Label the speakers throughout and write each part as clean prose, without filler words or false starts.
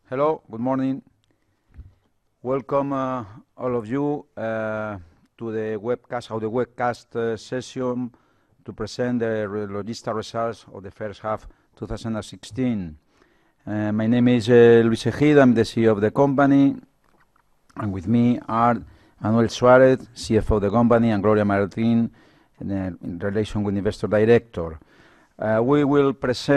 Speaker 1: Hello, good morning. Welcome all of you to the webcast session to present the Logista results of the first half 2016. My name is Luis Ejido, I'm the CEO of the company, and with me are Manuel Suarez, CFO of the company, and Gloria Martin, in relation with Investor Director. We will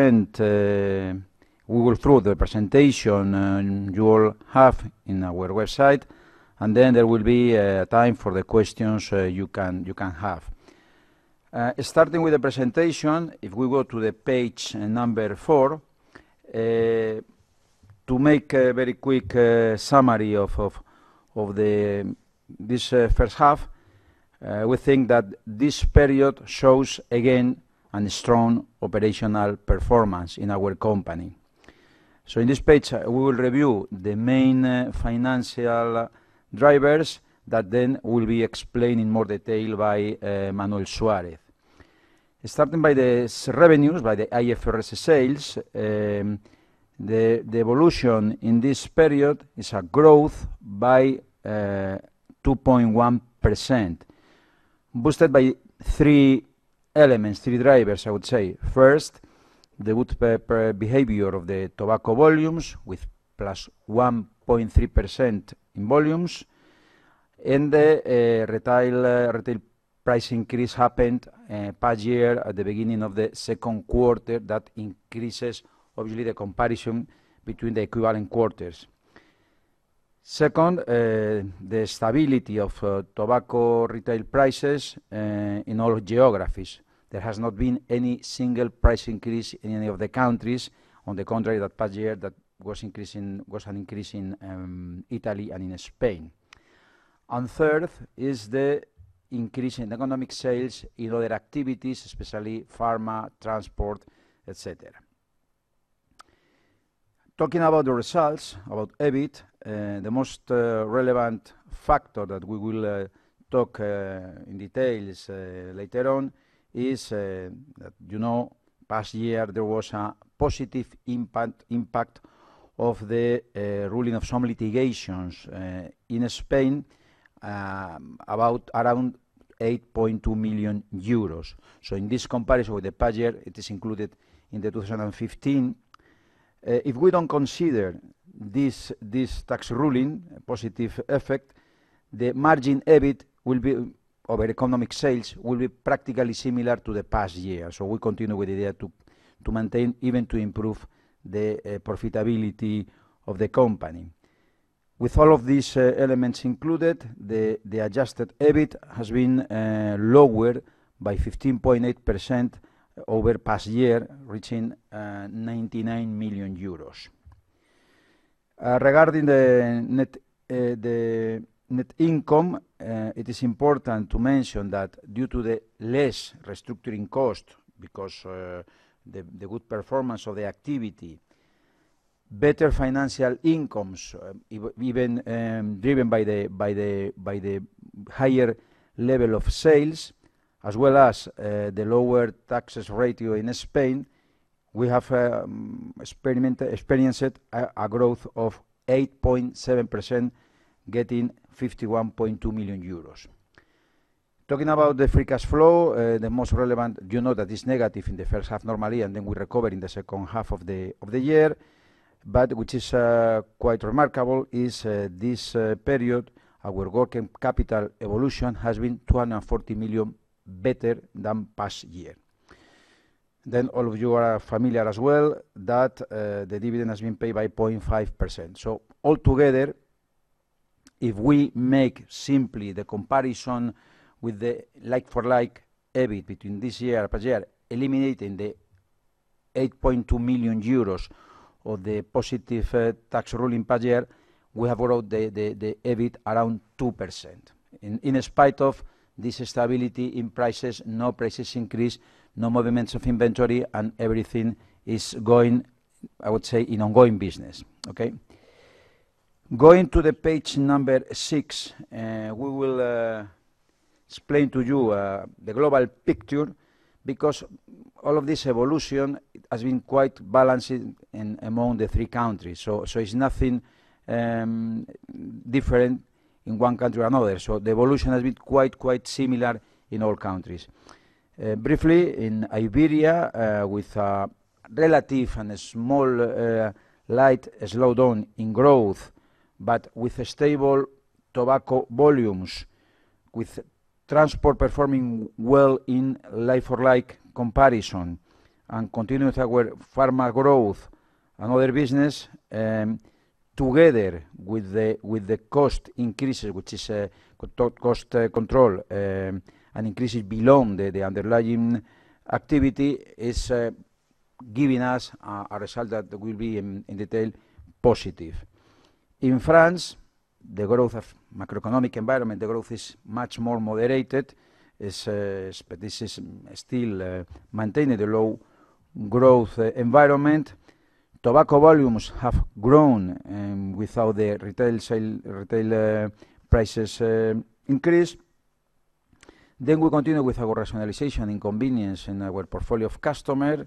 Speaker 1: through the presentation you all have in our website, and then there will be time for the questions you can have. Starting with the presentation, if we go to the page number 4, to make a very quick summary of this first half, we think that this period shows again a strong operational performance in our company. So in this page, we will review the main financial drivers that then will be explained in more detail by Manuel Suarez. Starting by the revenues, by the IFRS sales, the evolution in this period is a growth by 2.1%, boosted by three elements, three drivers, I would say. First, the good behavior of the tobacco volumes with plus 1.3% in volumes, and the retail price increase happened past year at the beginning of the second quarter. That increases obviously the comparison between the equivalent quarters. Second, the stability of tobacco retail prices in all geographies. There has not been any single price increase in any of the countries. On the contrary, that past year that was an increase in Italy and in Spain. And third is the increase in economic sales in other activities, especially pharma, transport, etc. Talking about the results, about EBIT, the most relevant factor that we will talk in details later on is that, past year there was a positive impact of the ruling of some litigations in Spain, about around 8.2 million euros. So in this comparison with the past year, it is included in the 2015. If we don't consider this tax ruling, a positive effect, the margin EBIT will be over economic sales will be practically similar to the past year. So we continue with the idea to maintain, even to improve the profitability of the company. With all of these elements included, the adjusted EBIT has been lowered by 15.8% over past year, reaching 99 million euros. Regarding the net income, it is important to mention that due to the less restructuring cost, because the good performance of the activity, better financial incomes, even driven by the higher level of sales, as well as the lower taxes ratio in Spain, we have experienced a growth of 8.7%, getting 51.2 million euros. Talking about the free cash flow, the most relevant, that is negative in the first half normally, and then we recover in the second half of the year, but which is quite remarkable is this period, our working capital evolution has been 240 million better than past year. Then all of you are familiar as well that the dividend has been paid by 0.5%. So altogether, if we make simply the comparison with the like-for-like EBIT between this year and past year, eliminating the 8.2 million euros of the positive tax ruling past year, we have brought the EBIT around 2%. In spite of this stability in prices, no prices increase, no movements of inventory, and everything is going, I would say, in ongoing business. Okay. Going to the page number 6, we will explain to you the global picture, because all of this evolution has been quite balanced among the three countries. So it's nothing different in one country or another. So the evolution has been quite similar in all countries. Briefly, in Iberia, with a relative and a small light slowdown in growth, but with a stable tobacco volumes, with transport performing well in like-for-like comparison, and continue with our pharma growth and other business, together with the cost increases, which is cost control, and increases below the underlying activity, is giving us a result that will be in detail positive. In France, the growth of macroeconomic environment, the growth is much more moderated, but this is still maintaining the low growth environment. Tobacco volumes have grown without the retail prices increase. Then we continue with our rationalization in convenience in our portfolio of customer.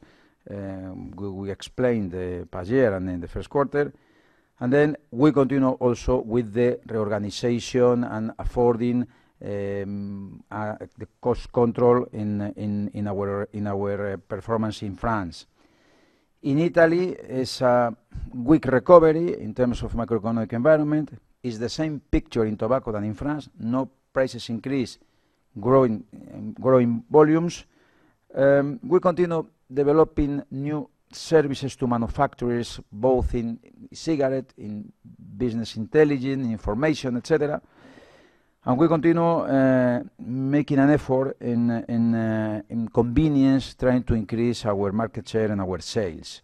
Speaker 1: We explained the past year and in the first quarter. And then we continue also with the reorganization and affording the cost control in our performance in France. In Italy, it's a weak recovery in terms of macroeconomic environment. It's the same picture in tobacco than in France. No prices increase, growing volumes. We continue developing new services to manufacturers, both in cigarette, in business intelligence, information, etc. And we continue making an effort in convenience, trying to increase our market share and our sales.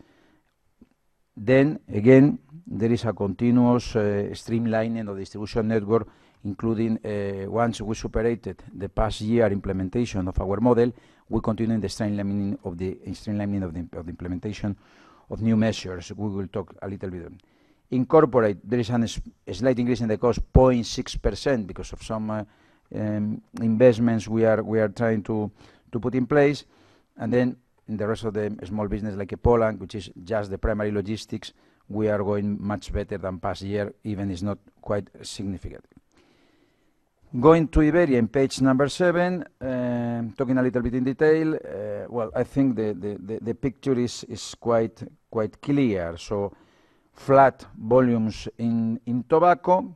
Speaker 1: Then, again, there is a continuous streamlining of the distribution network, including once we superated the past year implementation of our model, we continue in the streamlining of the implementation of new measures. We will talk a little bit. In corporate, there is a slight increase in the cost, 0.6%, because of some investments we are trying to put in place. And then in the rest of the small business, like Poland, which is just the primary logistics, we are going much better than past year, even it's not quite significant. Going to Iberia in page number 7, talking a little bit in detail. Well, I think the picture is quite clear. So flat volumes in tobacco,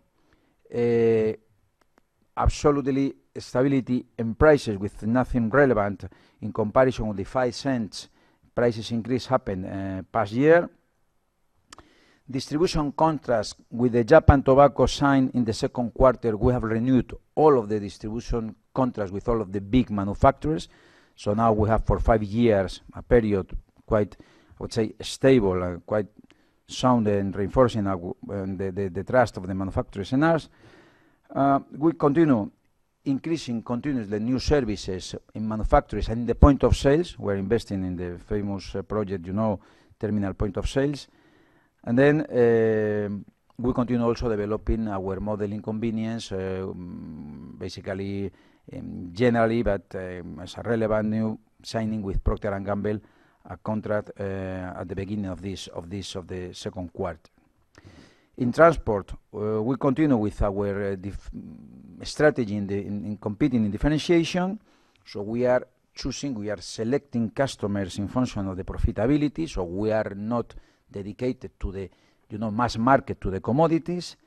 Speaker 1: absolutely stability in prices with nothing relevant in comparison with the 5 cents prices increase happened past year. Distribution contracts with the Japan Tobacco signed in the second quarter. We have renewed all of the distribution contracts with all of the big manufacturers. So now we have for 5 years a period quite, I would say, stable and quite sound and reinforcing the trust of the manufacturers in us. We continue increasing continuously new services in manufacturers and in the point of sales. We're investing in the famous project, terminal point of sales. And then we continue also developing our model in convenience, basically generally, but as a relevant new signing with Procter & Gamble, a contract at the beginning of the second quarter. In transport, we continue with our strategy in competing in differentiation. So we are selecting customers in function of the profitability. So we are not dedicated to the mass market, to the commodities.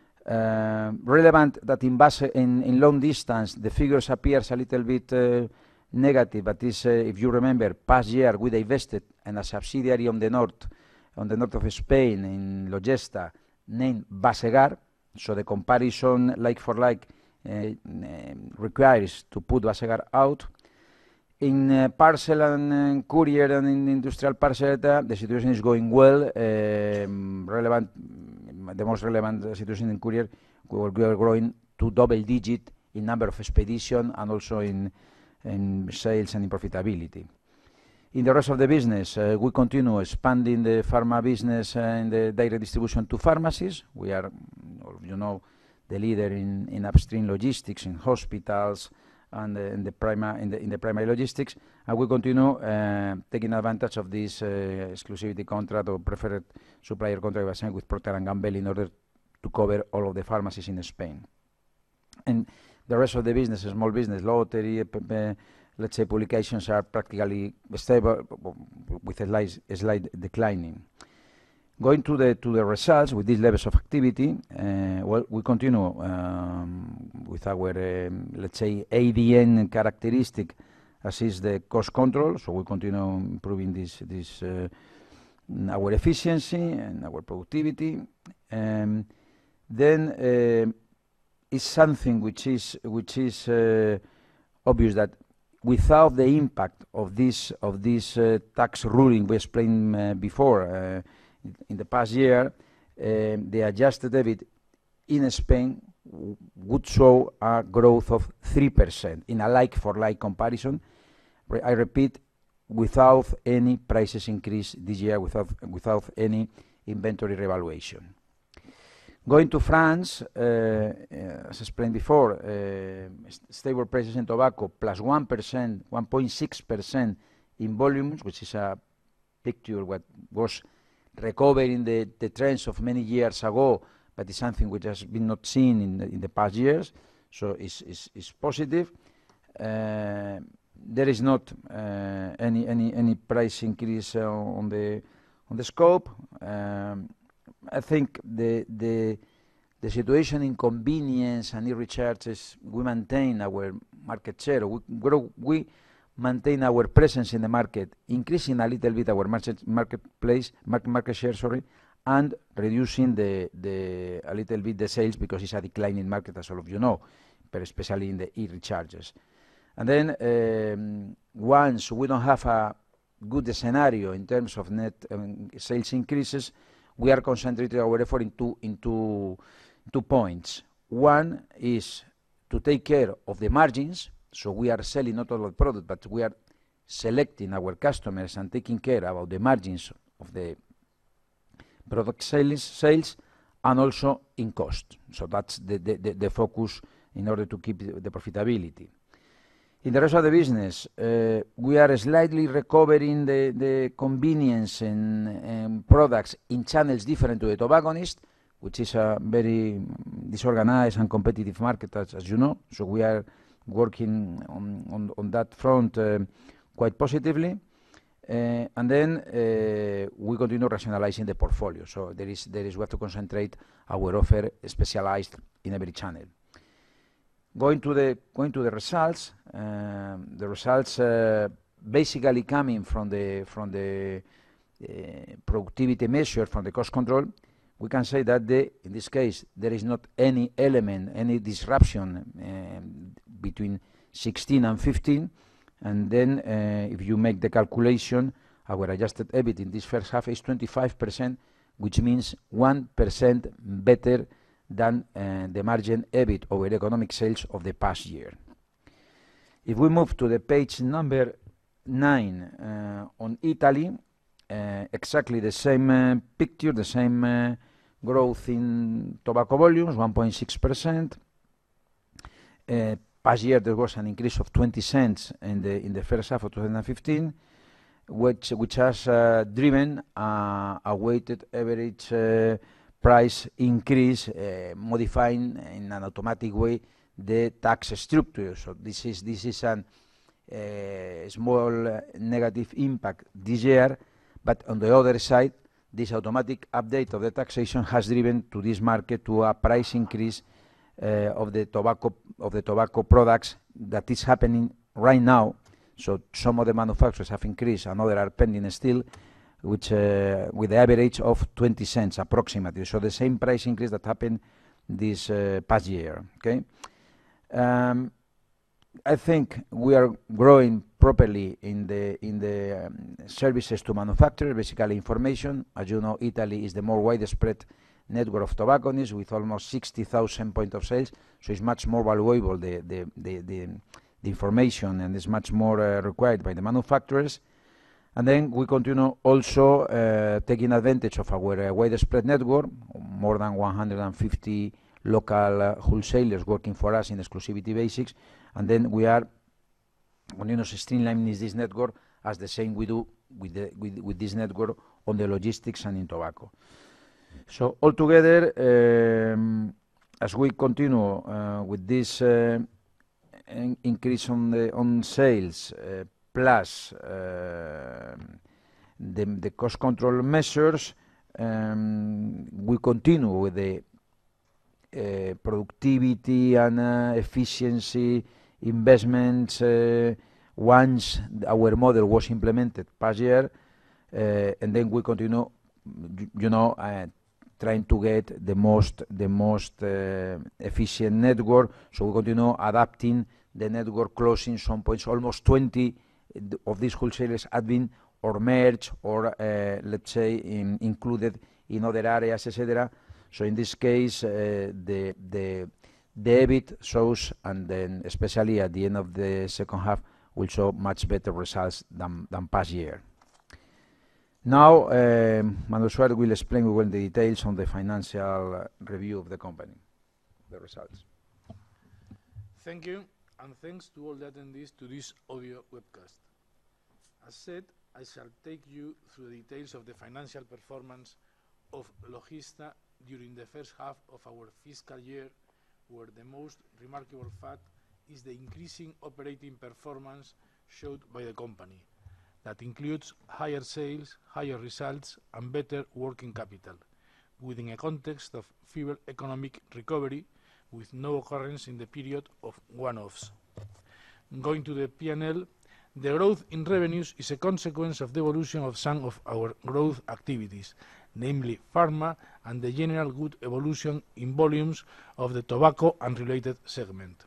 Speaker 1: Relevant that in long distance the figures appears a little bit negative, but if you remember, past year we divested in a subsidiary on the north of Spain in Logesta named Basegar. So the comparison like for like requires to put Basegar out. In parcel and courier and in industrial parcel, the situation is going well. The most relevant situation in courier, we are growing to double digit in number of expedition and also in sales and in profitability. In the rest of the business, we continue expanding the pharma business and the direct distribution to pharmacies. We are, the leader in upstream logistics in hospitals and in the primary logistics, and we continue taking advantage of this exclusivity contract or preferred supplier contract we signed with Procter & Gamble in order to cover all of the pharmacies in Spain. And the rest of the business, small business, lottery, let's say publications are practically stable with a slight declining. Going to the results with these levels of activity, well, we continue with our, let's say, ADN characteristic, as is the cost control. So we continue improving this our efficiency and our productivity. Then is something which is obvious that without the impact of this tax ruling we explained before in the past year, the adjusted EBIT in Spain would show a growth of 3% in a like-for-like comparison. I repeat, without any prices increase this year, without any inventory revaluation. Going to France, as explained before, stable prices in tobacco plus 1%, 1.6% in volumes, which is a picture what was recovering the trends of many years ago, but it's something which has been not seen in the past years, so it's positive. There is not any price increase on the scope. I think the situation in convenience and e-recharges, we maintain our market share. We maintain our presence in the market, increasing a little bit our market share, and reducing a little bit the sales because it's a declining market, as all of you know, but especially in the e-recharges. And then once we don't have a good scenario in terms of net sales increases, we are concentrating our effort in two points. One is to take care of the margins. So we are selling not all the product, but we are selecting our customers and taking care about the margins of the product sales and also in cost. So that's the focus in order to keep the profitability. In the rest of the business, we are slightly recovering the convenience and products in channels different to the tobacconist, which is a very disorganized and competitive market, as you know. So we are working on that front quite positively, and then we continue rationalizing the portfolio. So there is we have to concentrate our offer specialized in every channel. Going to the results, basically coming from the productivity measure, from the cost control. We can say that in this case there is not any element, any disruption between 16 and 15, and then if you make the calculation, our adjusted EBIT in this first half is 25%, which means 1% better than the margin EBIT over economic sales of the past year. If we move to the page number 9 on Italy, exactly the same picture, the same growth in tobacco volumes, 1.6%. Past year there was an increase of 20 cents in the first half of 2015, which has driven a weighted average price increase, modifying in an automatic way the tax structure. So this is a small negative impact this year, but on the other side, this automatic update of the taxation has driven to this market to a price increase of the tobacco products that is happening right now. So some of the manufacturers have increased, and others are pending still, which with the average of 20 cents approximately. So the same price increase that happened this past year. Okay. I think we are growing properly in the services to manufacturers, basically information. As you know, Italy is the more widespread network of tobacconists with almost 60,000 points of sales, so it's much more valuable the information, and is much more required by the manufacturers. And then we continue also taking advantage of our widespread network, more than 150 local wholesalers working for us in exclusivity basics, and then we are streamlining this network as the same we do with this network on the logistics and in tobacco. So altogether, as we continue with this increase on sales plus the cost control measures, we continue with the productivity and efficiency investments once our model was implemented past year, and then we continue, trying to get the most efficient network. So we continue adapting the network, closing some points. Almost 20 of these wholesalers have been or merged or let's say included in other areas, etc. So in this case, the EBIT shows, and then especially at the end of the second half, will show much better results than past year. Now, Manuel Suarez will explain the details on the financial review of the company, the results.
Speaker 2: Thank you, and thanks to all the attendees to this audio webcast. As said, I shall take you through the details of the financial performance of Logista during the first half of our fiscal year, where the most remarkable fact is the increasing operating performance showed by the company. That includes higher sales, higher results, and better working capital, within a context of feeble economic recovery, with no occurrence in the period of one-offs. Going to the P&L, the growth in revenues is a consequence of the evolution of some of our growth activities, namely pharma, and the general good evolution in volumes of the tobacco and related segment.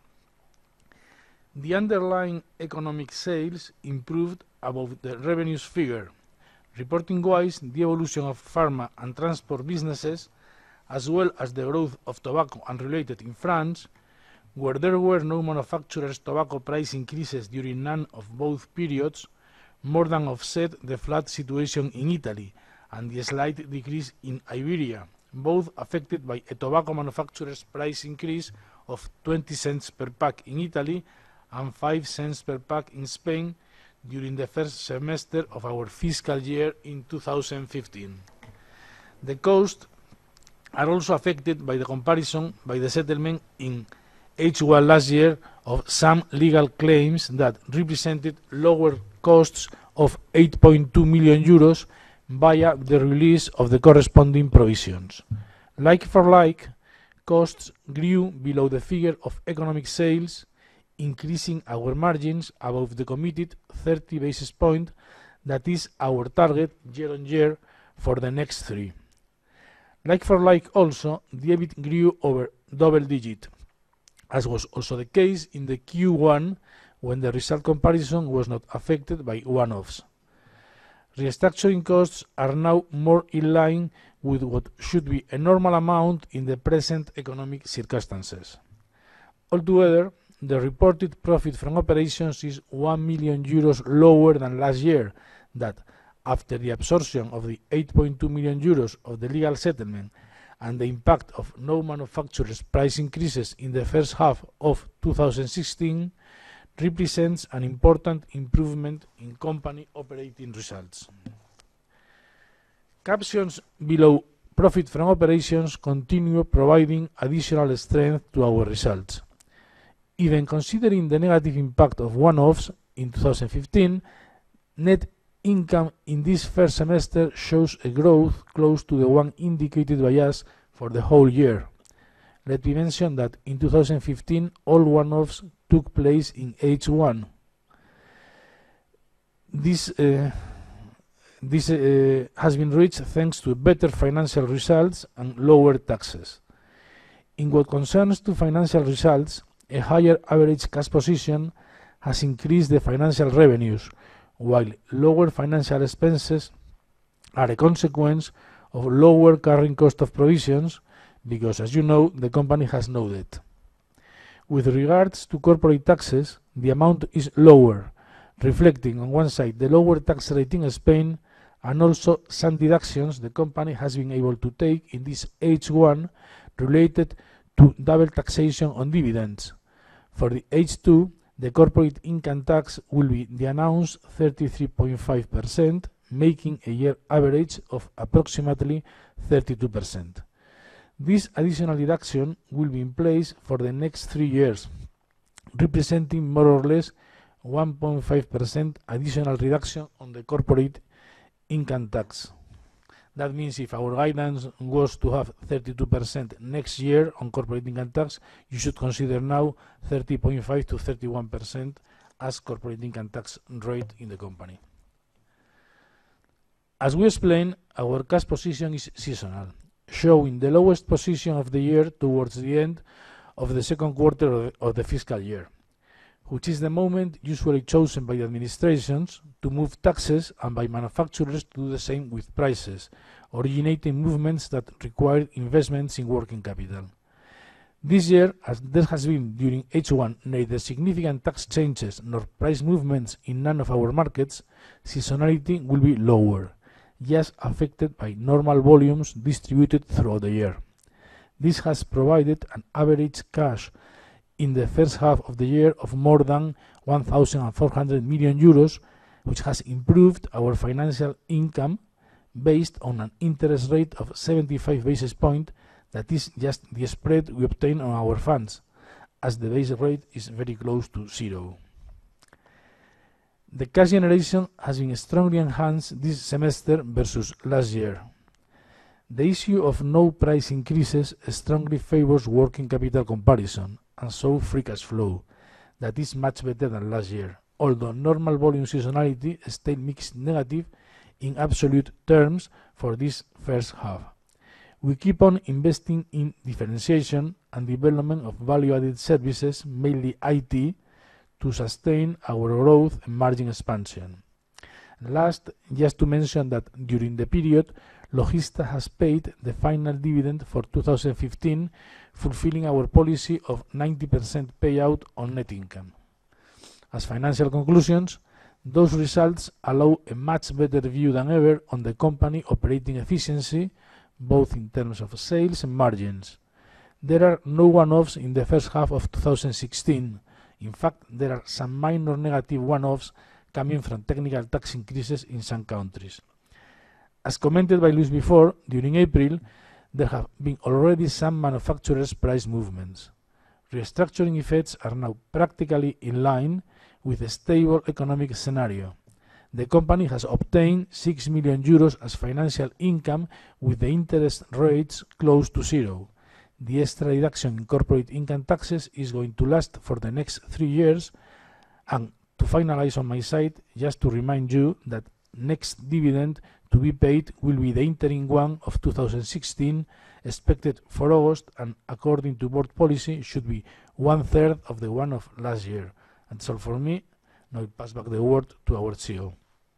Speaker 2: The underlying economic sales improved above the revenues figure. Reporting-wise, the evolution of pharma and transport businesses, as well as the growth of tobacco and related in France, where there were no manufacturers' tobacco price increases during none of both periods, more than offset the flat situation in Italy and the slight decrease in Iberia, both affected by a tobacco manufacturer's price increase of 20 cents per pack in Italy and 5 cents per pack in Spain during the first semester of our fiscal year in 2015. The costs are also affected by the comparison by the settlement in H1 last year of some legal claims that represented lower costs of 8.2 million euros via the release of the corresponding provisions. Like for like, costs grew below the figure of economic sales, increasing our margins above the committed 30 basis point that is our target year on year for the next three. Like for like also, the EBIT grew over double digit, as was also the case in the Q1 when the result comparison was not affected by one-offs. Restructuring costs are now more in line with what should be a normal amount in the present economic circumstances. Altogether, the reported profit from operations is 1 million euros lower than last year, that, after the absorption of the 8.2 million euros of the legal settlement and the impact of no manufacturers' price increases in the first half of 2016, represents an important improvement in company operating results. Captions below profit from operations continue providing additional strength to our results. Even considering the negative impact of one-offs in 2015, net income in this first semester shows a growth close to the one indicated by us for the whole year. Let me mention that in 2015 all one-offs took place in H1. This has been reached thanks to better financial results and lower taxes. In what concerns to financial results, a higher average cash position has increased the financial revenues, while lower financial expenses are a consequence of lower carrying cost of provisions, because, as you know, the company has no debt. With regards to corporate taxes, the amount is lower, reflecting on one side the lower tax rate in Spain and also some deductions the company has been able to take in this H1 related to double taxation on dividends. For the H2, The corporate income tax will be the announced 33.5%, making a year average of approximately 32%. This additional deduction will be in place for the next 3 years, representing more or less 1.5% additional reduction on the corporate income tax. That means if our guidance was to have 32% next year on corporate income tax, you should consider now 30.5 to 31% as corporate income tax rate in the company. As we explained, our cash position is seasonal, showing the lowest position of the year towards the end of the second quarter of the fiscal year, which is the moment usually chosen by the administrations to move taxes and by manufacturers to do the same with prices, originating movements that require investments in working capital. This year, as there has been during H1 neither significant tax changes nor price movements in none of our markets, seasonality will be lower, just affected by normal volumes distributed throughout the year. This has provided an average cash in the first half of the year of more than 1,400 million euros, which has improved our financial income based on an interest rate of 75 basis points, that is just the spread we obtain on our funds, as the base rate is very close to zero. The cash generation has been strongly enhanced this semester versus last year. The issue of no price increases strongly favors working capital comparison, and so free cash flow, that is much better than last year, although normal volume seasonality stayed mixed negative in absolute terms for this first half. We keep on investing in differentiation and development of value-added services, mainly IT, to sustain our growth and margin expansion. Last, just to mention that during the period, Logista has paid the final dividend for 2015, fulfilling our policy of 90% payout on net income. As financial conclusions, those results allow a much better view than ever on the company operating efficiency, both in terms of sales and margins. There are no one-offs in the first half of 2016. In fact, there are some minor negative one-offs coming from technical tax increases in some countries. As commented by Luis before, during April, there have been already some manufacturers' price movements. Restructuring effects are now practically in line with a stable economic scenario. The company has obtained 6 million euros as financial income with the interest rates close to zero. The extra reduction in corporate income taxes is going to last for the next 3 years. And to finalize on my side, just to remind you that next dividend to be paid will be the interim one of 2016, expected for August, and according to board policy should be 1/3 of the one of last year. That's all for me. Now I pass back the word to our CEO.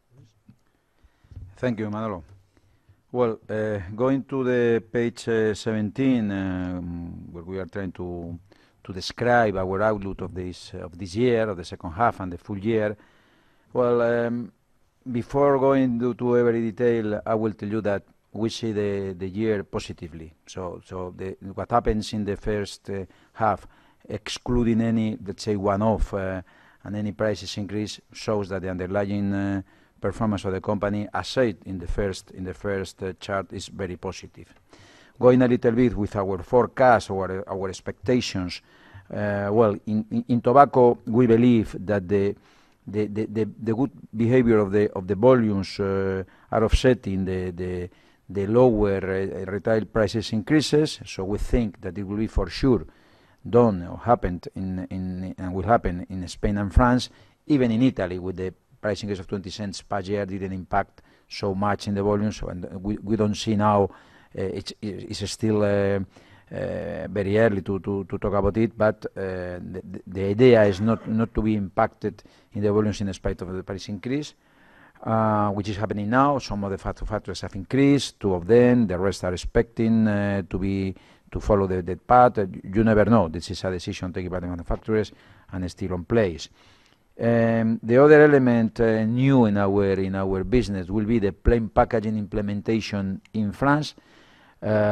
Speaker 1: Thank you, Manolo. Well, going to the page 17, where we are trying to describe our outlook of this year, of the second half and the full year. Well, before going to every detail, I will tell you that we see the year positively. So what happens in the first half, excluding any, let's say, one-off and any prices increase, shows that the underlying performance of the company, as said in the first chart, is very positive. Going a little bit with our forecast or our expectations, well, in tobacco, we believe that the good behavior of the volumes are offsetting the lower retail prices increases. So we think that it will be for sure done or happened and will happen in Spain and France. Even in Italy, with the price increase of 20 cents per year, didn't impact so much in the volumes, and we don't see now. It's still very early to talk about it, but the idea is not to be impacted in the volumes in spite of the price increase, which is happening now. Some of the factories have increased, 2 of them. The rest are expecting to follow that path. You never know. This is a decision taken by the manufacturers and is still on place. The other element new in our business will be the plain packaging implementation in France,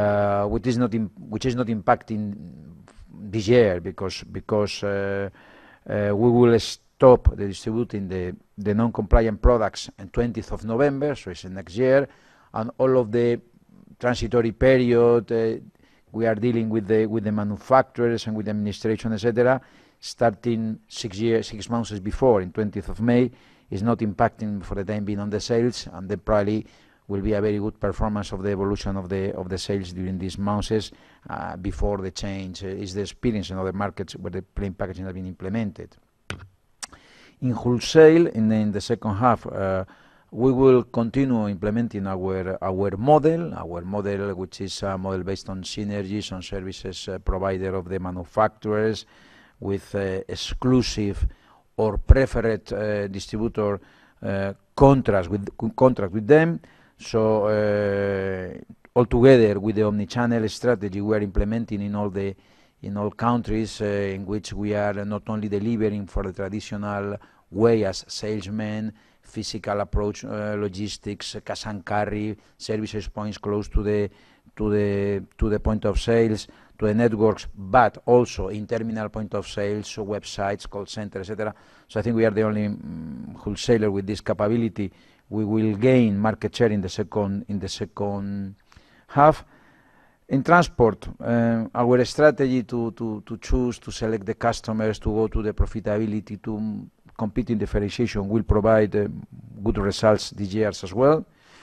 Speaker 1: which is not impacting this year because We will stop the distributing the non-compliant products on 20th of November, so it's next year, and all of the transitory period we are dealing with the manufacturers and with the administration, etc., starting 6 months before, in 20th of May, is not impacting for the time being on the sales, and then probably will be a very good performance of the evolution of the sales during these months before the change is the experience in other markets where the plain packaging has been implemented. In wholesale, in the second half, we will continue implementing our model, which is a model based on synergies, on services provider of the manufacturers, with exclusive or preferred distributor contract with them. So altogether, with the omni-channel strategy we are implementing in all countries in which we are not only delivering for the traditional way as salesmen, physical approach, logistics, cash and carry, services points close to the point of sales, to the networks, but also in terminal point of sales, so websites, call centers, etc. So I think we are the only wholesaler with this capability. We will gain market share in the second half. In transport, our strategy to choose to select the customers, to go to the profitability, to compete in differentiation will provide good results this year as well.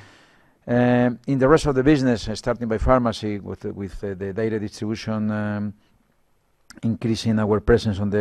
Speaker 1: In the rest of the business, starting by pharmacy, with the direct distribution, increasing our presence on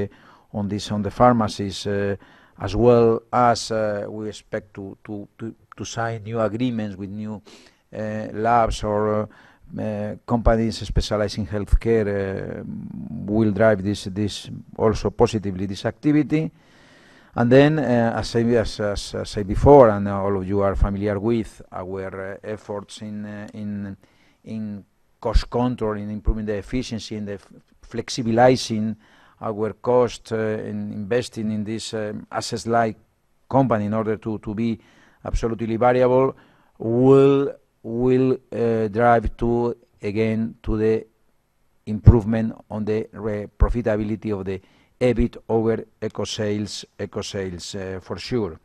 Speaker 1: the pharmacies, as well as we expect to sign new agreements with new labs or companies specialized in healthcare, will drive this also positively, this activity. And then, as I said before, and all of you are familiar with, our efforts in cost control, in improving the efficiency, in the flexibilizing our cost, in investing in this assets-like company in order to be absolutely variable, will drive to the improvement on the profitability of the EBIT over eco sales for sure.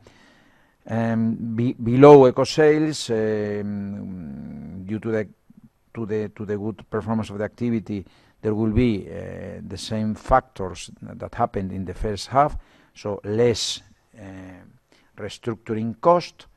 Speaker 1: Below eco sales, due to the good performance of the activity, there will be the same factors that happened in the first half, so less restructuring cost,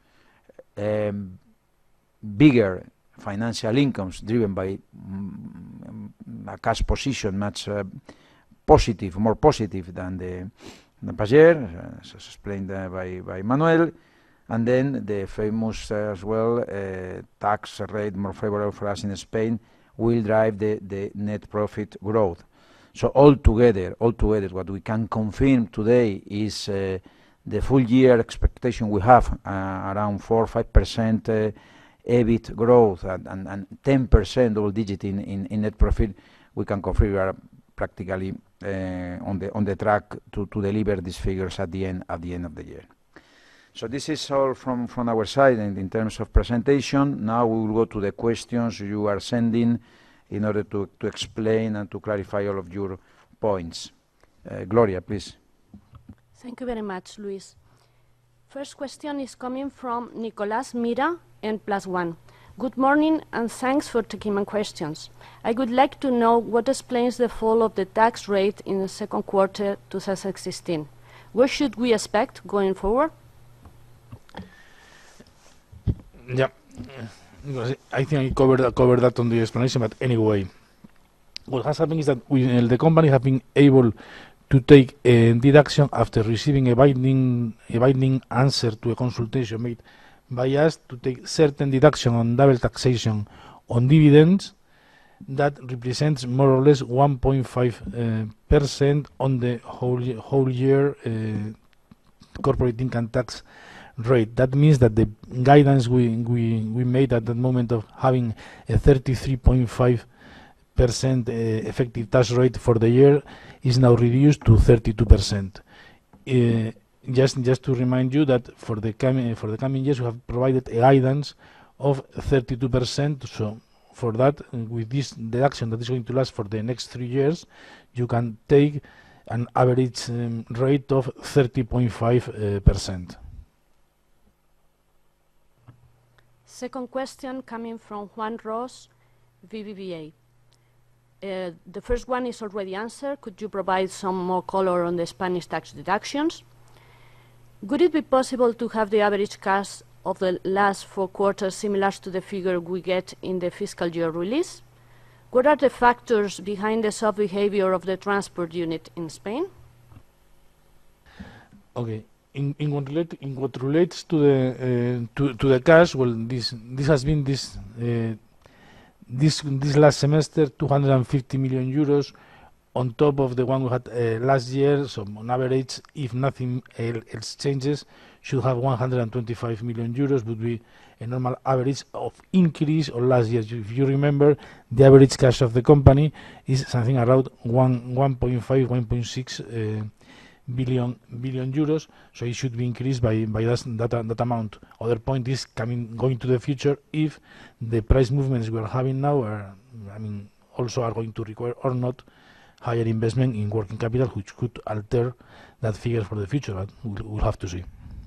Speaker 1: bigger financial incomes driven by a cash position much more positive than the past year, as explained by Manuel, and then the famous as well tax rate more favorable for us in Spain will drive the net profit growth. So altogether, what we can confirm today is the full year expectation we have around 4 or 5% EBIT growth and 10% double digit in net profit. We can confirm we are practically on the track to deliver these figures at the end of the year. So this is all from our side, and in terms of presentation. Now we will go to the questions you are sending in order to explain and to clarify all of your points. Gloria, please.
Speaker 3: Thank you very much, Luis. First question is coming from Nicolas Mira, N+1. Good morning, and thanks for taking my questions. I would like to know what explains the fall of the tax rate in the second quarter 2016. What should we expect going forward?
Speaker 2: Yeah, I think I covered that on the explanation, but anyway, what has happened is that the company have been able to take a deduction after receiving a binding answer to a consultation made by us to take certain deduction on double taxation on dividends that represents more or less 1.5% on the whole year corporate income tax rate. That means that the guidance we made at that moment of having a 33.5% effective tax rate for the year is now reduced to 32%. Just to remind you that for the coming years we have provided a guidance of 32%. So for that, with this deduction that is going to last for the next 3 years, you can take an average rate of 30.5%.
Speaker 3: Second question coming from Juan Ross, BBVA. The first one is already answered. Could you provide some more color on the Spanish tax deductions? Would it be possible to have the average cash of the last 4 quarters similar to the figure we get in the fiscal year release? What are the factors behind the soft behavior of the transport unit in Spain?
Speaker 2: Okay. In what relates to the cash, well, this has been this last semester 250 million euros on top of the one we had last year. So on average, if nothing else changes, should have 125 million euros, would be a normal average of increase on last year. If you remember, the average cash of the company is something around 1.6 billion euros, so it should be increased by that amount. Other point is going to the future, if the price movements we are having now are, also are going to require or not higher investment in working capital, which could alter that figure for the future, but we'll have to see.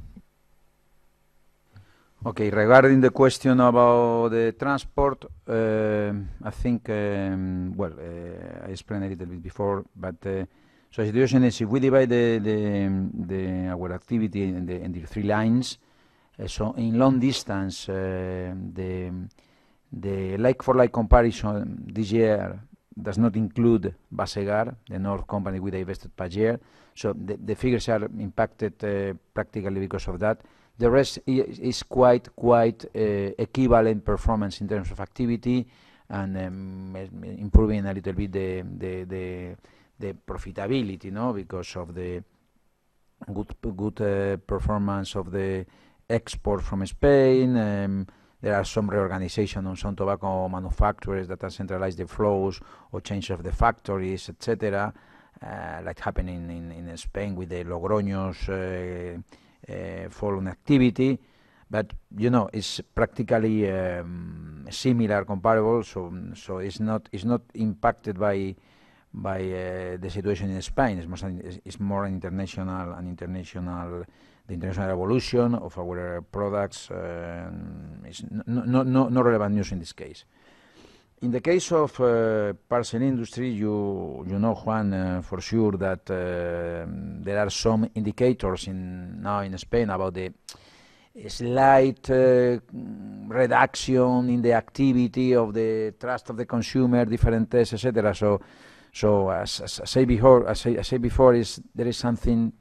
Speaker 1: Okay, regarding the question about the transport, I think, I explained a little bit before, but so the situation is, if we divide our activity in the 3 lines, so in long distance, the like-for-like comparison this year does not include Basegar, the North company we divested past year. So the figures are impacted practically because of that. The rest is quite equivalent performance in terms of activity, and improving a little bit the profitability, because of the good performance of the export from Spain. There are some reorganization on some tobacco manufacturers that have centralized the flows or change of the factories, etc., like happening in Spain with the Logroño's following activity. But it's practically similar, comparable. So it's not impacted by the situation in Spain. It's more an international the international evolution of our products. Is no relevant news in this case. In the case of parcel industry, you know, Juan, for sure that there are some indicators now in Spain about the slight reduction in the activity of the trust of the consumer, different tests, etc. So as I say before, there is something,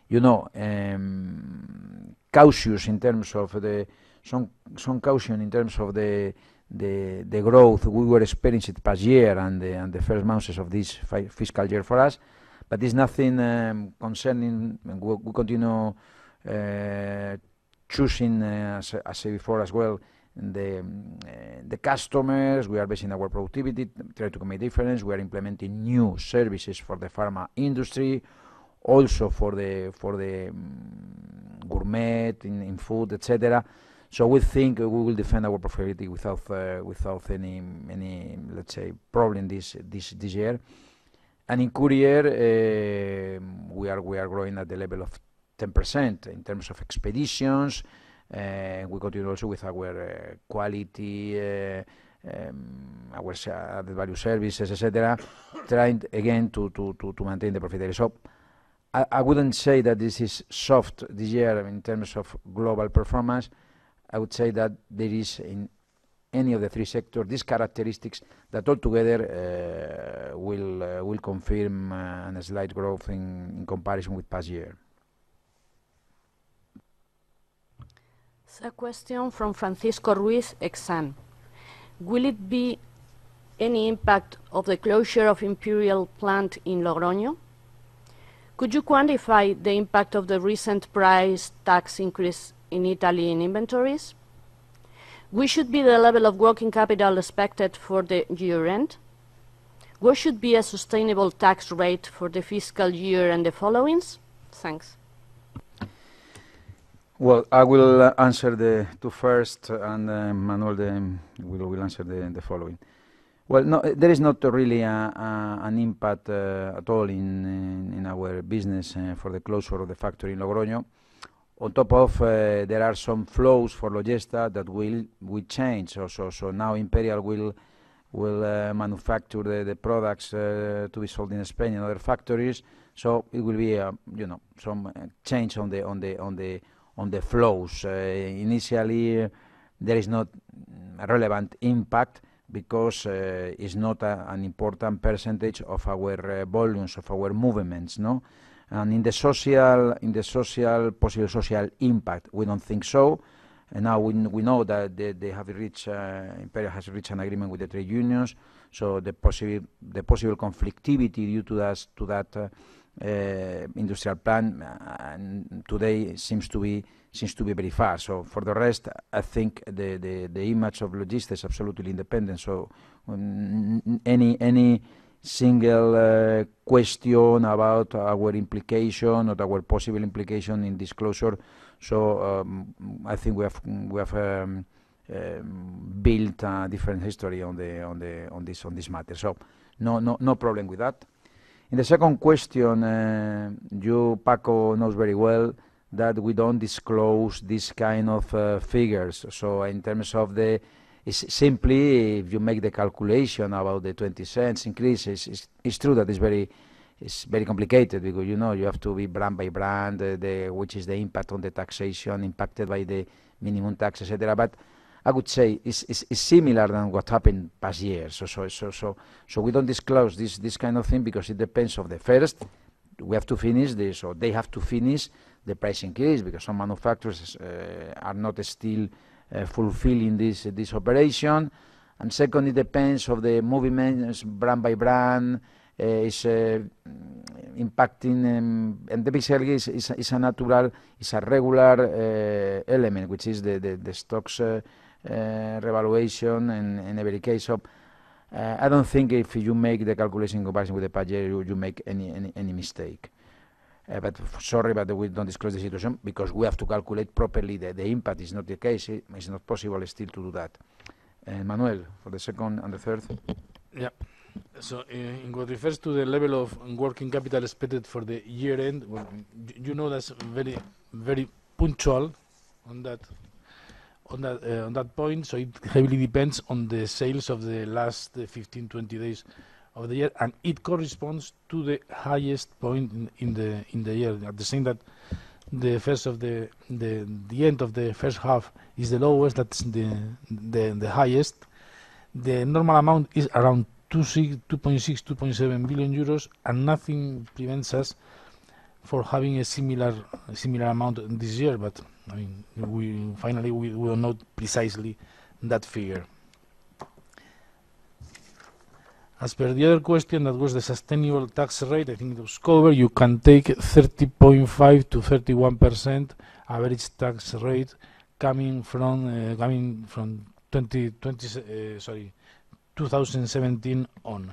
Speaker 1: cautious in terms of some caution in terms of the growth we were experiencing past year and the first months of this fiscal year for us. But it's nothing concerning. We continue choosing, as I said before as well, the customers. We are basing our productivity, try to make difference. We are implementing new services for the pharma industry, also for the gourmet in food, etc. So we think we will defend our profitability without any let's say problem this year. And in courier, we are growing at the level of 10% in terms of expeditions. We continue also with our quality, our added value services, etc., trying again to maintain the profitability. So I wouldn't say that this is soft this year in terms of global performance. I would say that there is in any of the 3 sectors these characteristics that altogether will confirm a slight growth in comparison with past year.
Speaker 3: A question from Francisco Ruiz, Exane. Will it be any impact of the closure of Imperial plant in Logroño? Could you quantify the impact of the recent price tax increase in Italy in inventories? What should be the level of working capital expected for the year end? What should be a sustainable tax rate for the fiscal year and the followings? Thanks.
Speaker 1: Well, I will answer the 2 first, and Manuel will answer the following. Well, no, there is not really an impact at all in our business for the closure of the factory in Logroño. On top of, there are some flows for Logesta that will change also. So now Imperial will manufacture the products to be sold in Spain in other factories. So it will be, some change on the flows. Initially, there is not a relevant impact because it's not an important percentage of our volumes, of our movements, no. And in the possible social impact, we don't think so. And now we know that they have reached, Imperial has reached an agreement with the trade unions. So the possible conflictivity due to that industrial plan today seems to be very far. So for the rest, I think the image of Logista is absolutely independent. So any single question about our implication or our possible implication in disclosure. So I think we have built a different history on this matter. So no problem with that. In the second question, Paco knows very well that we don't disclose this kind of figures. So in terms of it's simply, if you make the calculation about the 20 cents increase, it's true that it's very complicated because you have to be brand by brand, which is the impact on the taxation impacted by the minimum tax, etc. But I would say it's similar than what happened past years. So we don't disclose this kind of thing because it depends on the first. We have to finish this, or they have to finish the price increase because some manufacturers are not still fulfilling this operation. And second, it depends of the movements brand by brand. Is impacting, and basically is a natural, is a regular element, which is the stocks revaluation in every case. So I don't think if you make the calculation in comparison with the past year, you make any mistake. But sorry, but we don't disclose the situation because we have to calculate properly the impact. Is not the case. It's not possible still to do that. Manuel, for the second and the third.
Speaker 2: Yeah. So in what refers to the level of working capital expected for the year end, well, that's very, very punctual on that point. So it heavily depends on the sales of the last 15-20 days of the year, and it corresponds to the highest point in the year. At the same that the end of the first half is the lowest, that's the highest. The normal amount is around 2.7 billion euros, and nothing prevents us for having a similar amount this year. But I mean, we will know precisely that figure. As per the other question, that was the sustainable tax rate. I think it was covered. You can take 30.5 to 31% average tax rate coming from 2017 on.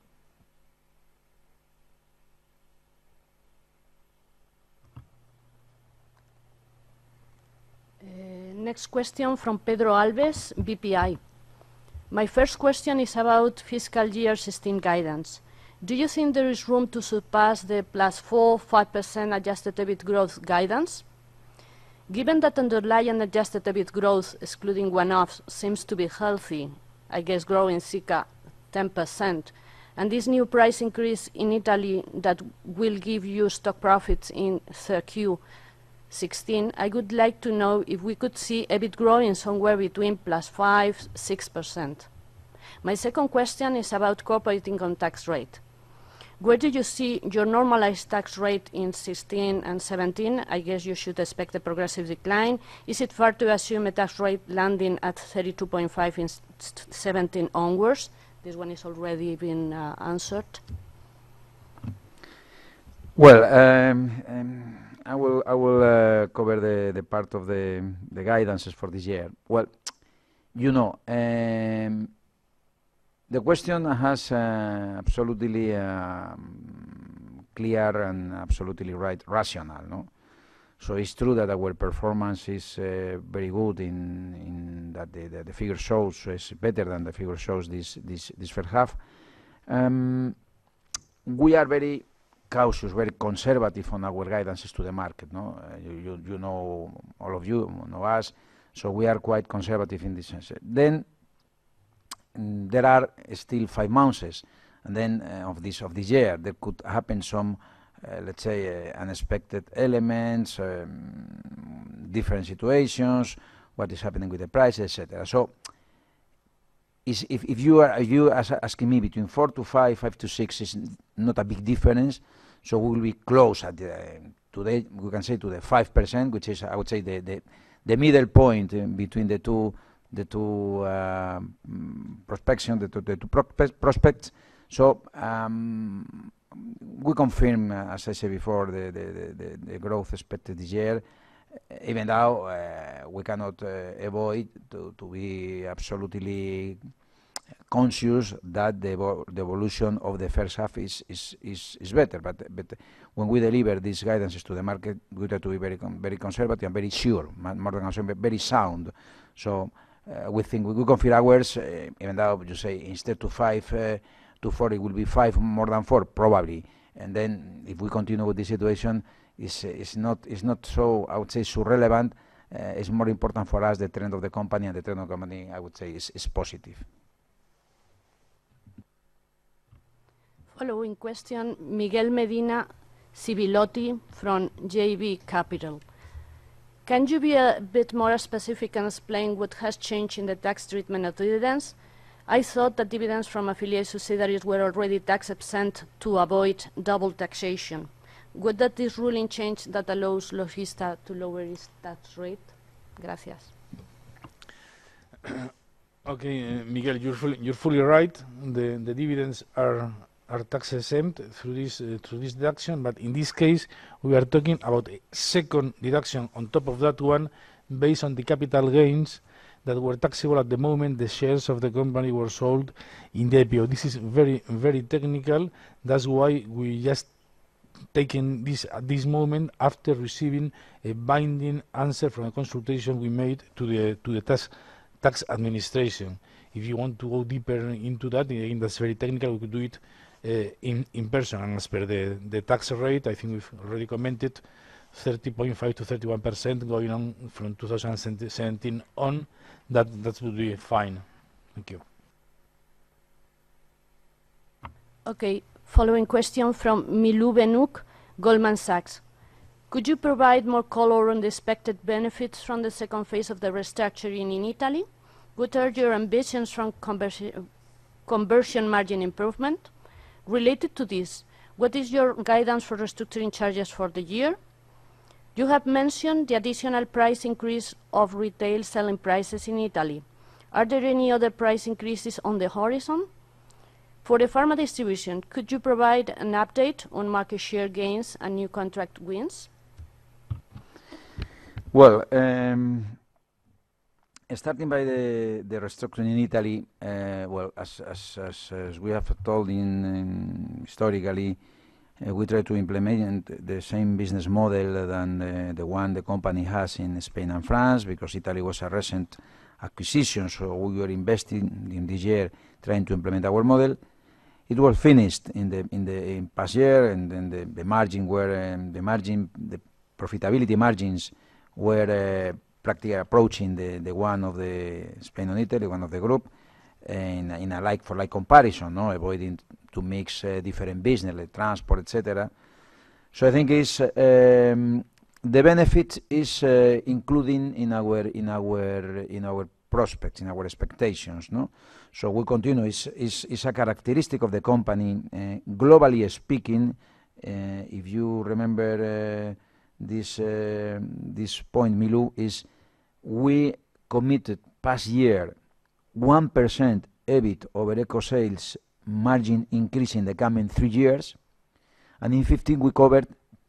Speaker 3: Next question from Pedro Alves, BPI. My first question is about fiscal year 16 guidance. Do you think there is room to surpass the +4-5% adjusted EBIT growth guidance? Given that underlying adjusted EBIT growth, excluding one-offs, seems to be healthy, I guess growing circa 10%, and this new price increase in Italy that will give you stock profits in 3Q16, I would like to know if we could see EBIT growing somewhere between +5-6%. My second question is about corporate income tax rate. Where do you see your normalized tax rate in 16 and 17? I guess you should expect a progressive decline. Is it fair to assume a tax rate landing at 32.5 in 17 onwards? This one is already been answered.
Speaker 1: Well, I will cover the part of the guidances for this year. Well, the question has absolutely clear and absolutely right rationale, no? So it's true that our performance is very good in that the figure shows is better than the figure shows this first half. We are very cautious, very conservative on our guidances to the market. No, you know, all of you know us, so we are quite conservative in this sense. Then there are still 5 months, and then of this year there could happen some, let's say, unexpected elements, different situations, what is happening with the prices, etc. So, if you are asking me between 4 to 5, 5 to 6 is not a big difference. So we will be close at today. We can say to the 5%, which is, I would say, the middle point between the two prospection, the two prospects. So we confirm, as I said before, the growth expected this year, even though we cannot avoid to be absolutely conscious that the evolution of the first half is better. But when we deliver these guidances to the market, we try to be very conservative and very sure, more than conservative, very sound. So we think we confirm ours, even though you say instead to 5 to 4, it will be 5 more than 4 probably. And then if we continue with this situation, it's not so, I would say, so relevant. It's more important for us the trend of the company, and the trend of the company, I would say, is positive.
Speaker 3: Following question, Miguel Medina Civilotti from JB Capital. Can you be a bit more specific and explain what has changed in the tax treatment of dividends? I thought that dividends from affiliate subsidiaries were already tax exempt to avoid double taxation. Would that this ruling change that allows Logista to lower its tax rate? Gracias.
Speaker 2: Okay, Miguel, you're fully right. The dividends are tax exempt through this deduction, but in this case we are talking about a second deduction on top of that one, based on the capital gains that were taxable at the moment the shares of the company were sold in the IPO. This is very, very technical. That's why we just taken this at this moment after receiving a binding answer from a consultation we made to the tax administration. If you want to go deeper into that, again, that's very technical. We could do it in person, and as per the tax rate, I think we've already commented 30.5 to 31% going on from 2017 on. That would be fine. Thank you.
Speaker 3: Okay, following question from Milou Benouk, Goldman Sachs. Could you provide more color on the expected benefits from the second phase of the restructuring in Italy? What are your ambitions from conversion margin improvement? Related to this, what is your guidance for restructuring charges for the year? You have mentioned the additional price increase of retail selling prices in Italy. Are there any other price increases on the horizon? For the pharma distribution, could you provide an update on market share gains and new contract wins?
Speaker 1: Well, starting by the restructuring in Italy, well, as we have told historically, we try to implement the same business model than the one the company has in Spain and France, because Italy was a recent acquisition, so we were investing in this year trying to implement our model. It was finished in the past year, and then the margin were the profitability margins were practically approaching the one of the Spain and Italy, one of the group, in a like-for-like comparison, no, avoiding to mix different business, like transport, etc. So I think it's the benefit is including in our prospects, in our expectations, no. So we continue. It's a characteristic of the company, globally speaking. If you remember this point, Milou, is we committed past year 1% EBIT over eco sales margin increase in the coming 3 years, and in 15 we covered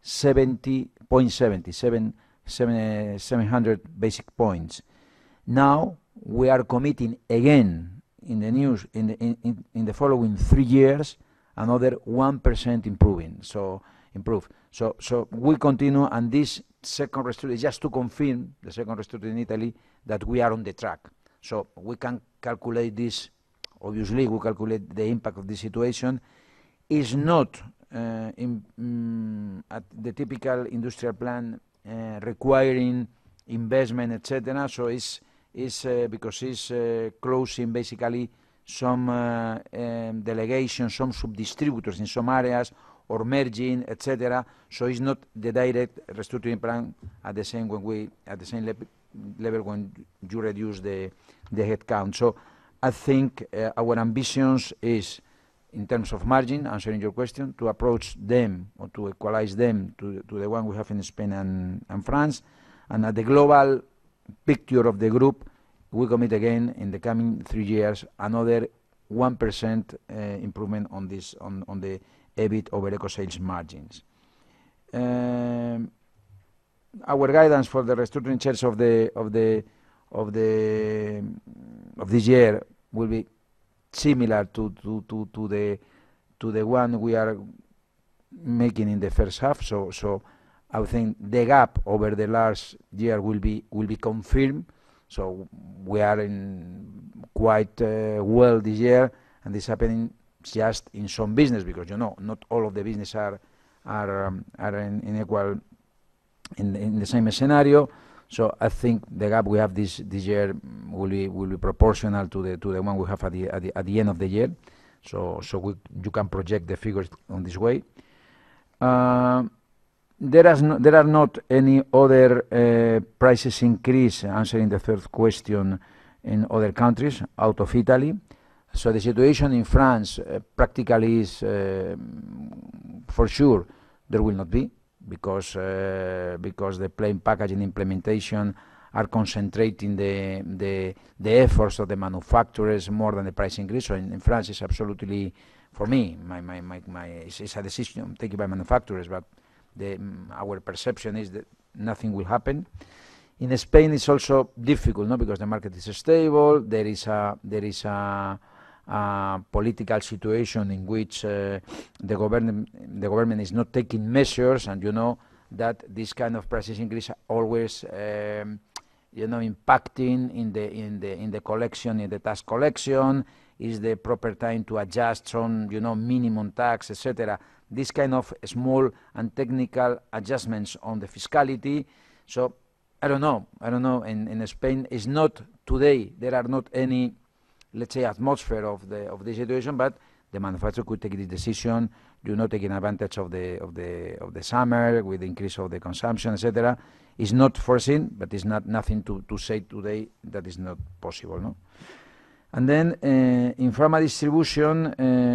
Speaker 1: 700 basic points. Now we are committing again in the following 3 years another 1% improve. So we continue, and this second restructuring, just to confirm the second restructuring in Italy, that we are on the track. So we can calculate this. Obviously, we calculate the impact of this situation. Is not at the typical industrial plan requiring investment, etc. So it's because it's closing basically some delegations, some sub-distributors in some areas, or merging, etc. So it's not the direct restructuring plan at the same level when you reduce the headcount. So I think our ambitions is, in terms of margin, answering your question, to approach them or to equalize them to the one we have in Spain and France. And at the global picture of the group, we commit again in the coming 3 years another 1% improvement on this on the EBIT over eco sales margins. Our guidance for the restructuring charge of this year will be similar to the one we are making in the first half. So I think the gap over the last year will be confirmed. So we are in quite well this year, and this is happening just in some business, because not all of the business are in equal in the same scenario. So I think the gap we have this year will be proportional to the one we have at the end of the year. So you can project the figures on this way. There are not any other prices increase, answering the third question, in other countries out of Italy. So the situation in France practically is, for sure, there will not be, because the plain packaging implementation are concentrating the efforts of the manufacturers more than the price increase. So in France, it's absolutely, for me, it's a decision taken by manufacturers, but our perception is that nothing will happen. In Spain, it's also difficult, because the market is stable. There is a political situation in which the government is not taking measures, and that this kind of price increase are always impacting in the collection, in the tax collection. Is the proper time to adjust some minimum tax, etc. This kind of small and technical adjustments on the fiscality. So I don't know. In Spain, is not today. There are not any, let's say, atmosphere of the situation, but the manufacturer could take this decision, taking advantage of the summer with the increase of the consumption, etc. It's not foreseen, but it's nothing to say today that is not possible. No. And then in pharma distribution,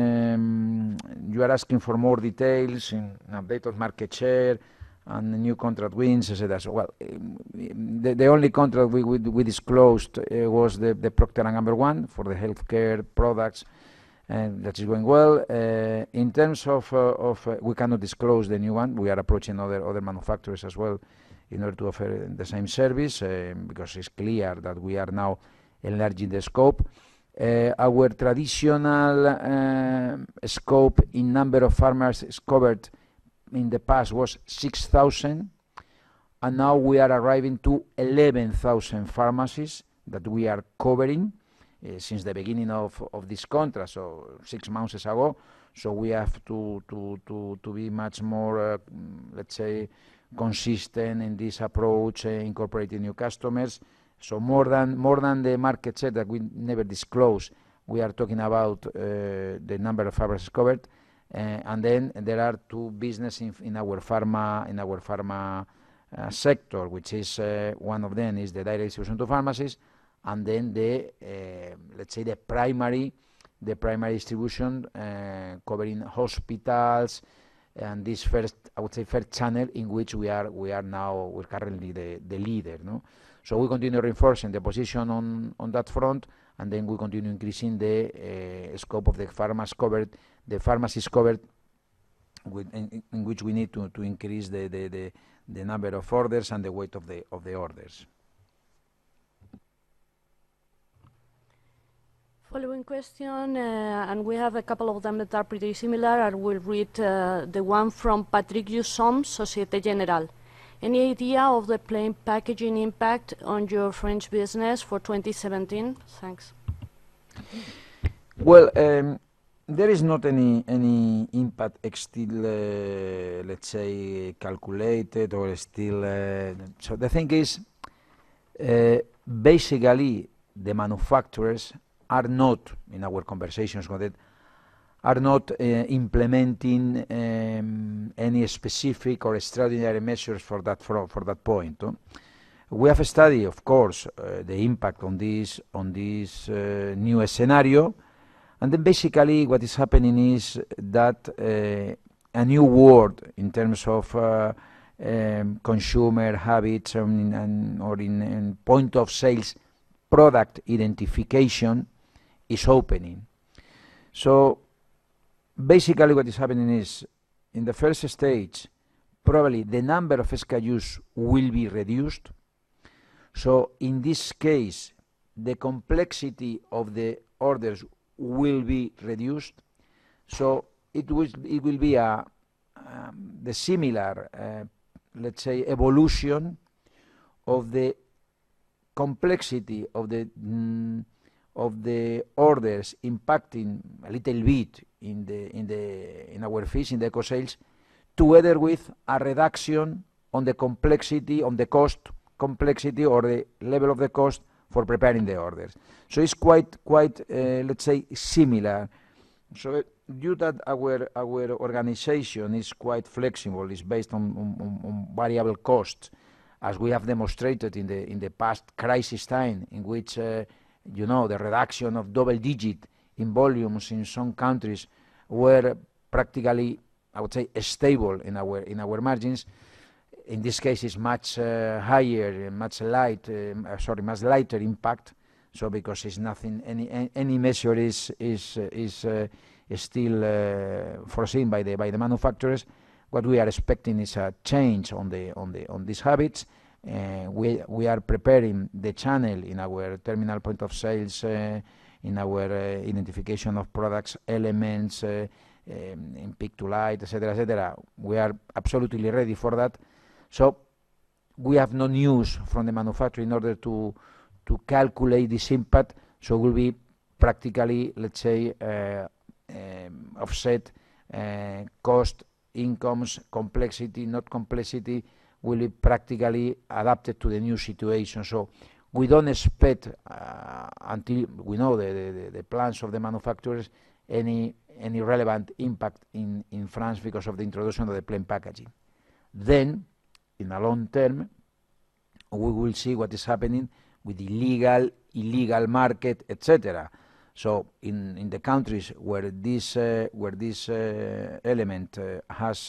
Speaker 1: you are asking for more details in update of market share and new contract wins, etc. So, well, the only contract we disclosed was the Procter & Gamble one for the healthcare products, and that is going well. In terms of we cannot disclose the new one. We are approaching other manufacturers as well in order to offer the same service, because it's clear that we are now enlarging the scope. Our traditional scope in number of pharmacies covered in the past was 6,000, and now we are arriving to 11,000 pharmacies that we are covering since the beginning of this contract, so 6 months ago. So we have to be much more, let's say, consistent in this approach, incorporating new customers. So more than the market share that we never disclose, we are talking about the number of pharmacies covered, and then there are two businesses in our pharma sector, which is one of them is the direct distribution to pharmacies, and then the let's say the primary distribution covering hospitals, and this first channel in which we're currently the leader, no. So we continue reinforcing the position on that front, and then we continue increasing the scope of the pharmacies covered, in which we need to increase the number of orders and the weight of the orders.
Speaker 3: Following question, and we have a couple of them that are pretty similar. I will read the one from Patrick Jussom, Societe Generale. Any idea of the plain packaging impact on your French business for 2017? Thanks.
Speaker 1: Well, there is not any impact still, let's say, calculated or still. So the thing is, basically, the manufacturers are not, in our conversations with it, are not implementing any specific or extraordinary measures for that point. We have studied, of course, the impact on this new scenario, and then basically what is happening is that a new world in terms of consumer habits or in point of sales product identification is opening. So basically what is happening is, in the first stage, probably the number of SKUs will be reduced. So in this case, the complexity of the orders will be reduced. So it will be the similar, let's say, evolution of the complexity of the orders impacting a little bit in our fees, in the eco sales, together with a reduction on the complexity, on the cost complexity or the level of the cost for preparing the orders. So it's quite let's say, similar. So due that our organization is quite flexible, is based on variable costs, as we have demonstrated in the past crisis time, in which the reduction of double digit in volumes in some countries were practically, I would say, stable in our margins. In this case, it's much higher, much lighter impact. So because it's nothing, any measure is still foreseen by the manufacturers. What we are expecting is a change on these habits. We are preparing the channel in our terminal point of sales, in our identification of products, elements, in pick to light, etc., etc. We are absolutely ready for that. So we have no news from the manufacturer in order to calculate this impact. So will be practically, let's say, offset cost, incomes, complexity, not complexity, will be practically adapted to the new situation. So we don't expect, until we know the plans of the manufacturers, any relevant impact in France because of the introduction of the plain packaging. Then, in a long term, we will see what is happening with the legal, illegal market, etc. So in the countries where this element has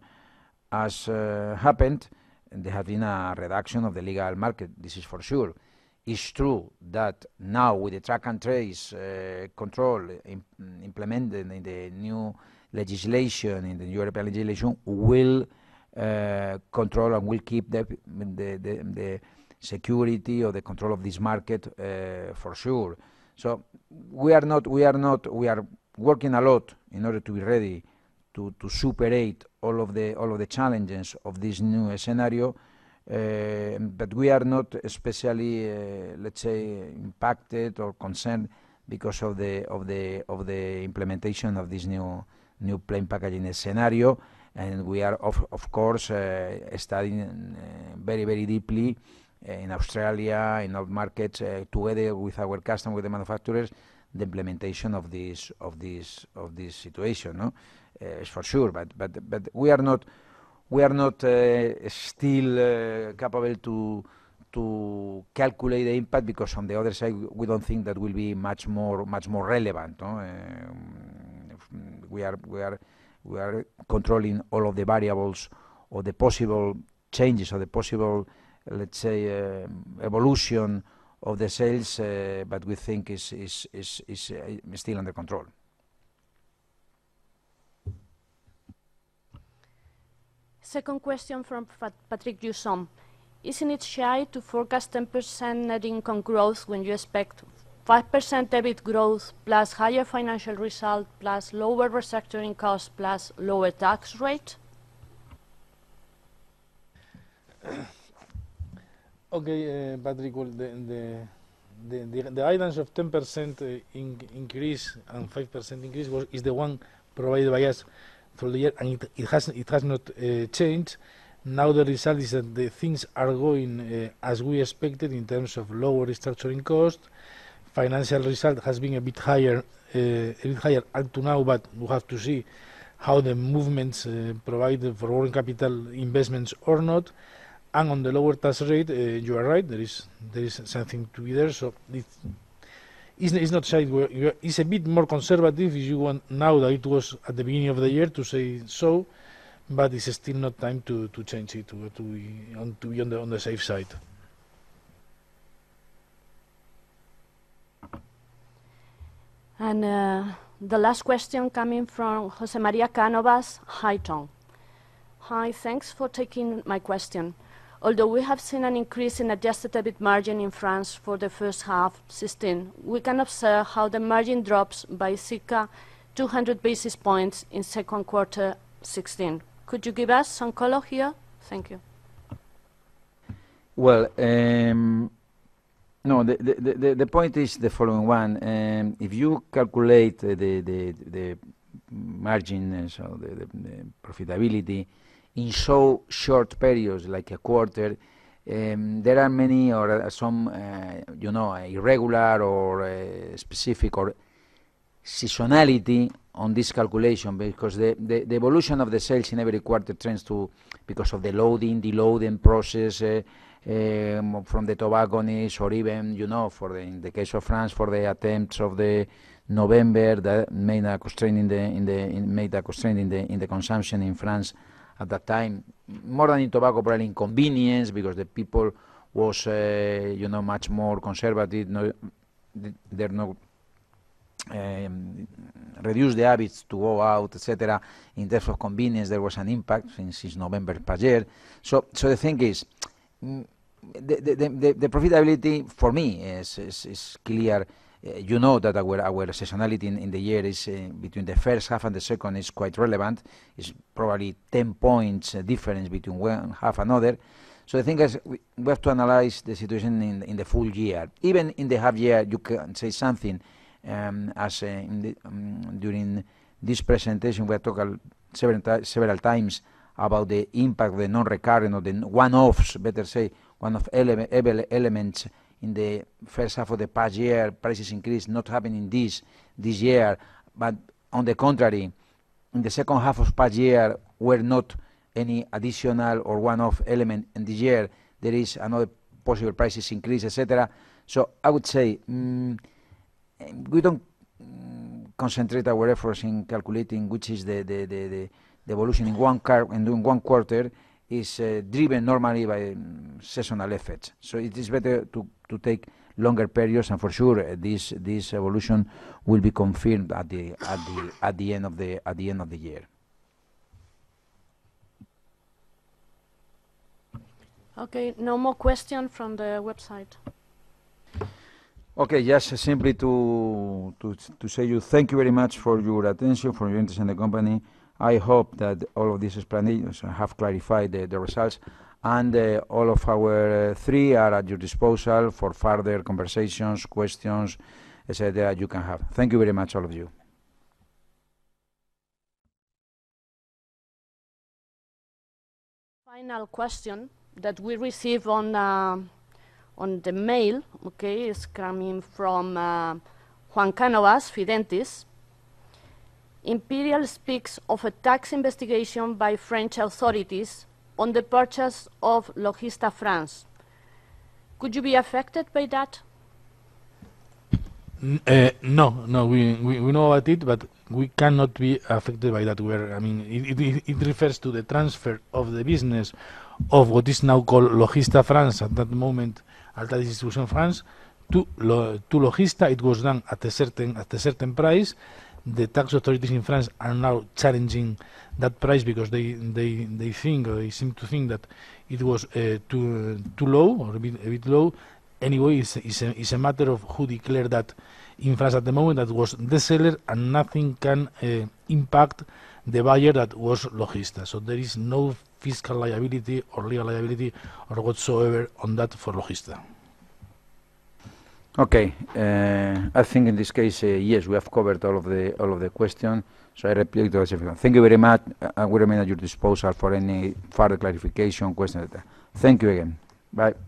Speaker 1: happened, there has been a reduction of the legal market. This is for sure. It's true that now with the track and trace control implemented in the new legislation, in the European legislation, will control and will keep the security or the control of this market for sure. So we are working a lot in order to be ready to superate all of the challenges of this new scenario, but we are not especially let's say impacted or concerned because of the implementation of this new plain packaging scenario. And we are of course studying very, very deeply in Australia, in all markets, together with our customers, with the manufacturers, the implementation of this situation. No, for sure. But we are not still capable to calculate the impact, because on the other side we don't think that will be much more relevant. No? We are controlling all of the variables or the possible changes or the possible, let's say, evolution of the sales, but we think is still under control.
Speaker 3: Second question from Patrick Jusson. Isn't it shy to forecast 10% net income growth when you expect 5% EBIT growth plus higher financial result plus lower restructuring costs plus lower tax rate?
Speaker 2: Okay, Patrick, well, the guidance of 10% increase and 5% increase is the one provided by us for the year, and it has not changed. Now the result is that the things are going as we expected in terms of lower restructuring cost. Financial result has been a bit higher up to now, but we have to see how the movements provided for working capital investments or not. And on the lower tax rate, you are right. There is something to be there. So it's not sideways. It's a bit more conservative if you want now than it was at the beginning of the year to say so, but it's still not time to change it to be on the safe side.
Speaker 3: And the last question coming from Jose Maria Cánovas, Highton. Hi, thanks for taking my question. Although we have seen an increase in adjusted EBIT margin in France for the first half 16, we can observe how the margin drops by circa 200 basis points in second quarter 16. Could you give us some color here? Thank you.
Speaker 1: Well, no, the point is the following one. If you calculate the margin, so the profitability, in so short periods like a quarter, there are many or some, irregular or specific or seasonality on this calculation, because the evolution of the sales in every quarter tends to, because of the loading, deloading process from the tobacconists, or even, in the case of France, for the attempts of the November that made a constraint in the consumption in France. At that time, more than in tobacco, probably inconvenience, because the people was, much more conservative. They're not reduce the habits to go out, etc. In terms of convenience, there was an impact since November past year. So the thing is, the profitability for me is clear. You know that our seasonality in the year is between the first half and the second is quite relevant. It's probably 10 points difference between one half and another. So the thing is, we have to analyze the situation in the full year. Even in the half year, you can say something. During this presentation, we have talked several times about the impact of the non-recurrent or the one-offs, better say, one-off elements in the first half of the past year. Prices increase not happening this year, but on the contrary, in the second half of past year were not any additional or one-off element in this year. There is another possible prices increase, etc. So I would say we don't concentrate our efforts in calculating which is the evolution in one quarter. Is driven normally by seasonal effects. So it is better to take longer periods, and for sure this evolution will be confirmed at the end of the year.
Speaker 3: Okay, no more questions from the website.
Speaker 1: Okay, just simply to say you thank you very much for your attention, for your interest in the company. I hope that all of these explanations have clarified the results, and all of our three are at your disposal for further conversations, questions, etc. you can have. Thank you very much, all of you.
Speaker 3: Final question that we receive on the mail, okay, is coming from Juan Cánovas, Fidentis. Imperial speaks of a tax investigation by French authorities on the purchase of Logista France. Could you be affected by that?
Speaker 2: No, we know about it, but we cannot be affected by that. It refers to the transfer of the business of what is now called Logista France at that moment, Alta Distribution France, to Logista. It was done at a certain price. The tax authorities in France are now challenging that price because they think, or they seem to think that it was too low, or a bit low. Anyway, it's a matter of who declared that in France at the moment. That was the seller, and nothing can impact the buyer, that was Logista. So there is no fiscal liability or legal liability or whatsoever on that for Logista.
Speaker 1: Okay, I think in this case, yes, we have covered all of the questions. So I repeat those everything. Thank you very much. I will remain at your disposal for any further clarification, questions. Thank you again. Bye.